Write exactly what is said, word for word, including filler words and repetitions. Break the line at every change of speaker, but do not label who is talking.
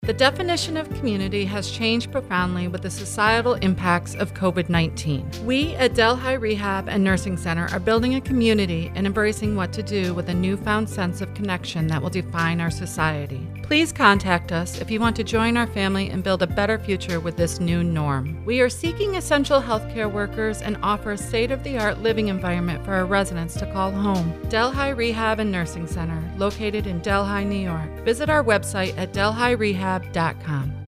The definition of community has changed profoundly with the societal impacts of COVID nineteen. We at Delhi Rehab and Nursing Center are building a community and embracing what to do with a newfound sense of connection that will define our society. Please contact us if you want to join our family and build a better future with this new norm. We are seeking essential healthcare workers and offer a state-of-the-art living environment for our residents to call home. Delhi Rehab and Nursing Center, located in Delhi, New York. Visit our website at delhi rehab dot com.